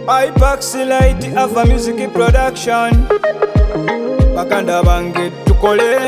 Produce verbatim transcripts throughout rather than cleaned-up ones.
Ipax Light Ava Music Production. Baganda bange tukole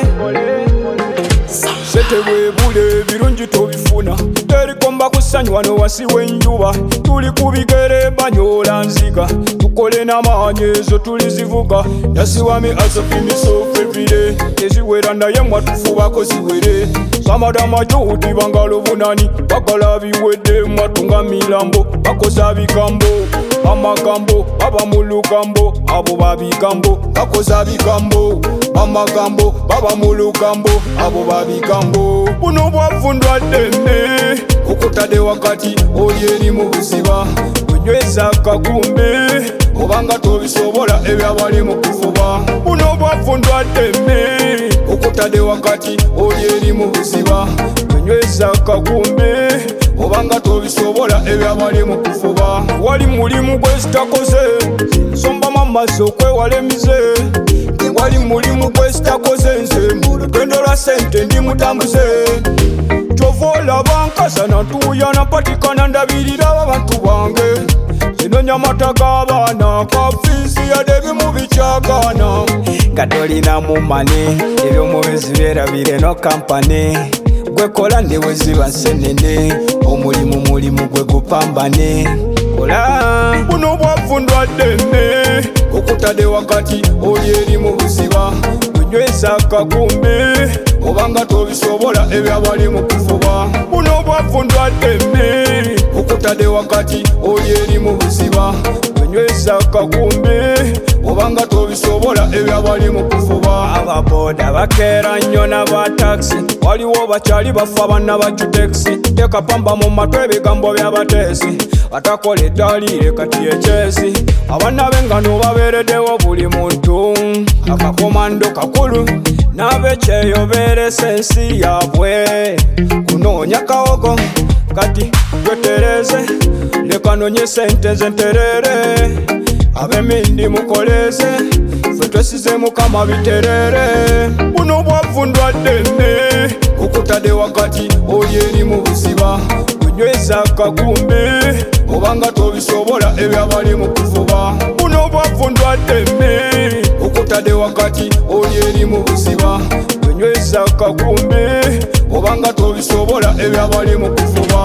Sete webule birungi tubifuna Terikomba kusanyu wano wasi wenjuba Tuli kubigere banyola nziga Tukole na maanyezo tulizivuga Nasiwami asafimiso fevile Eziwera na yemwa tufubako ziwere Samadama juhudi bangalo bunani Bakala biwede matunga milambo Bakosa bikambo Amagambo, baba mulugambo Abo babigambo, bakosa bikambo Amagambo, baba mulugambo Abo babigambo Buno bwafundwa dene Kukutade wakati Oyeri mu buziba Bunyweza kakumbe Obanga tobisobola ebyabali mu kufuba Buno bwafundwa dene Kukutade wakati Oyeri mu buziba Bunyweza kakumbe Obanga tobisobola ebyabali mu kufuba Wali mulimu gwesitakoze Somba mamaso kwewale mize Wali mulimu gwesitakoze nze Mulugendo lwa sente ndi mutambuze Chovola bankasa natuya napatikana ndabirira abantu bange Zino nyamata g'abaana kafizi yadebi mu bikyagana Katolina mu mane ebyo mubizi byerabire no kampani Gwekola ndiwe ziba nsenene Omulimu mulimu gwe gupambane Kola Buno bwafundwa dene Kukutade wakati Oyeri mu buziba Bunyweza kakumbe Obanga tobisobola ebyabali mu kufuba Buno bwafundwa dene Kukutade wakati Oyeri mu buziba Bunyweza kakumbe Obanga tobisobola ebyabali mu kufuba Ababoda bakera nnyo n'aba taxi Waliwo bakyali bafa banna ba taxi Teka pamba mu matwe ebigambo by'abateesi Atakola eddaliire kati ekyesi Abaana b'engano babeereddewo buli muntu Akakomando kakulu n'abekyeyoberesa ensi yaabwe Kunoonya kawogo kati twetereze Leka noonye sente nze nterere Ab'emindi mukoleze Ffe twesize Mukama biterere Buno bwafundwa dene Kukutade wakati Oyeri mu buziba Bunyweza kakumbe Obanga tobisobola ebyabali mu kufuba Buno bwafundwa dene Kukutade wakati Oyeri mu buziba Bunyweza kakumbe Obanga tobisobola ebyabali mu kufuba